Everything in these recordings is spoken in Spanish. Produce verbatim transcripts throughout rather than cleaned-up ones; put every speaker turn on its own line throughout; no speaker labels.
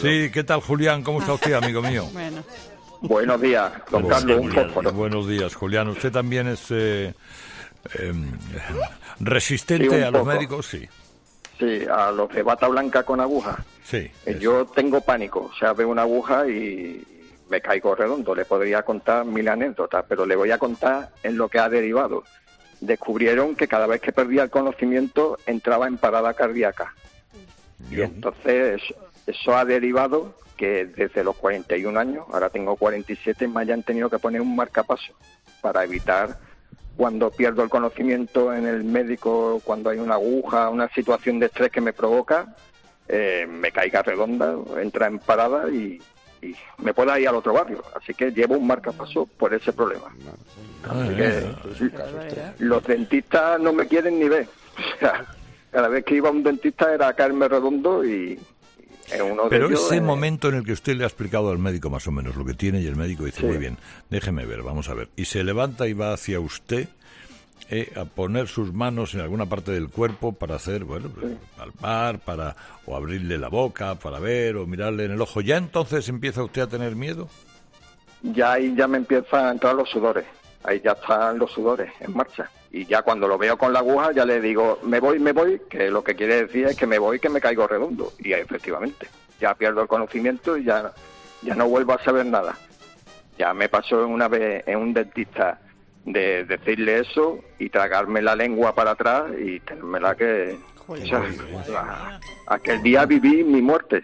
Sí, ¿qué tal, Julián? ¿Cómo está usted, amigo mío?
Bueno.
Buenos días, don Carlos, un fósforo.
Buenos días, Julián. ¿Usted también es eh, eh, resistente
Sí, un
a los
poco.
médicos? Sí.
Sí, a los de bata blanca con aguja.
Sí.
Eh,
eso.
Yo tengo pánico, o sea, veo una aguja y me caigo redondo. Le podría contar mil anécdotas, pero le voy a contar en lo que ha derivado. Descubrieron que cada vez que perdía el conocimiento entraba en parada cardíaca. Y
Bien.
entonces eso ha derivado que desde los cuarenta y un años, ahora tengo cuarenta y siete, me hayan tenido que poner un marcapaso para evitar cuando pierdo el conocimiento en el médico, cuando hay una aguja, una situación de estrés que me provoca, eh, me caiga redonda, entra en parada y, y me pueda ir al otro barrio. Así que llevo un marcapaso por ese problema. Así que los dentistas no me quieren ni ver. O sea, cada vez que iba a un dentista era caerme redondo y... Uno
Pero
de ellos,
ese
eh,
momento en el que usted le ha explicado al médico más o menos lo que tiene y el médico dice,
Sí.
muy bien, déjeme ver, vamos a ver. Y se levanta y va hacia usted eh, a poner sus manos en alguna parte del cuerpo para hacer, bueno, pues, palpar, para o abrirle la boca para ver o mirarle en el ojo. ¿Ya entonces empieza usted a tener miedo?
ya ahí ya me empiezan a entrar los sudores. Ahí ya están los sudores en marcha. Y ya cuando lo veo con la aguja ya le digo, me voy, me voy, que lo que quiere decir es que me voy, que me caigo redondo. Y efectivamente, ya pierdo el conocimiento y ya, ya no vuelvo a saber nada. Ya me pasó una vez en un dentista de decirle eso y tragarme la lengua para atrás y tenérmela que... O sea, la- aquel día viví mi muerte.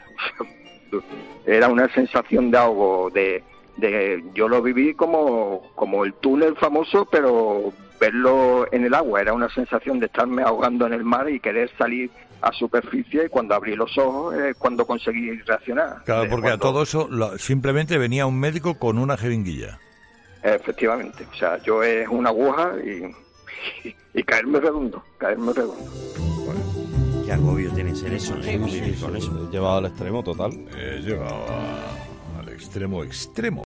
Era una sensación de ahogo, de... de yo lo viví como, como el túnel famoso, pero verlo en el agua. Era una sensación de estarme ahogando en el mar y querer salir a superficie, y cuando abrí los ojos es cuando conseguí reaccionar.
Claro,
De
porque a
cuando-
todo eso lo- simplemente venía un médico con una jeringuilla.
Efectivamente, o sea, yo es una aguja y, y, y caerme redondo, caerme redondo.
Qué agobio tiene ser eso, ¿eh? Vivir con eso.
Llevado al extremo total.
Eh, lleva al extremo extremo.